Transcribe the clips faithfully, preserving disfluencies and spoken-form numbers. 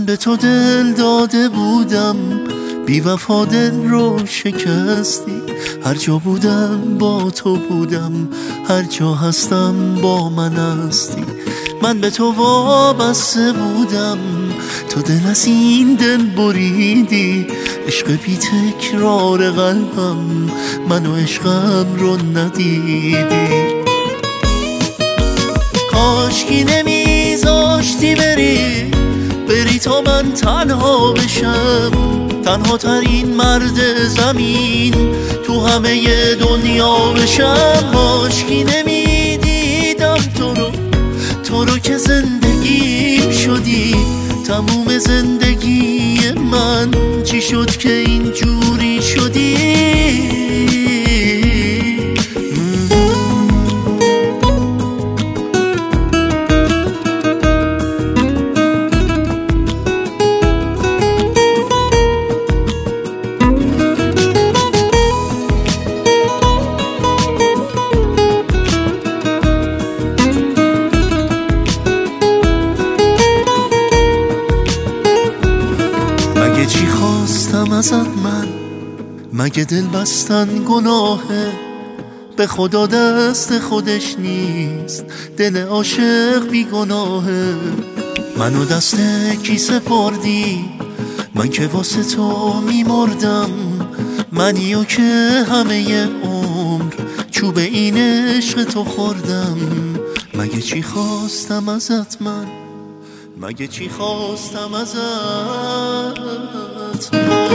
به تو دل داده بودم، بی وفا دل رو شکستی. هر جا بودم با تو بودم، هر جا هستم با من هستی. من به تو وابسته بودم، تو دل از این دل بریدی. عشق بی تکرار قلبم، من و عشقم رو ندیدی. کاشکی نمیذاشتی بری، بری تا من تنها بشم. تنها ترین مرد زمین تو همه دنیا بشم. کاشکی نمیدیدم تو رو، تو رو که زندگیم شدی. تموم زندگی من چی شد که اینجوری شدی؟ مگه چی خواستم ازت من؟ مگه دل بستن گناهه؟ به خدا دست خودش نیست، دل عاشق بی گناهه. منو دست کی سپردی؟ من که واسه تو میمردم. منیو که همه عمر چوب این عشق تو خوردم. مگه چی خواستم ازت من؟ مگه چی خواستم ازت من؟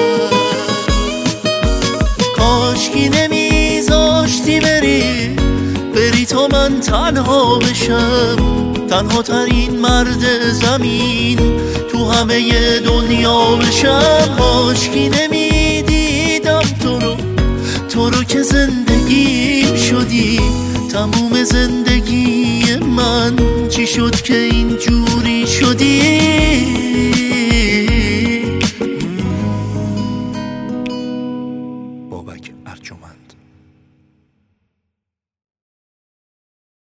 کاشکی نمیذاشتی بری، بری تا من تنها بشم. تنها ترین مرد زمین تو همه دنیا بشم. کاشکی نمیدیدم تو رو، تو رو که زندگیم شدی. تموم زندگی من چی شد که اینجوری شدی؟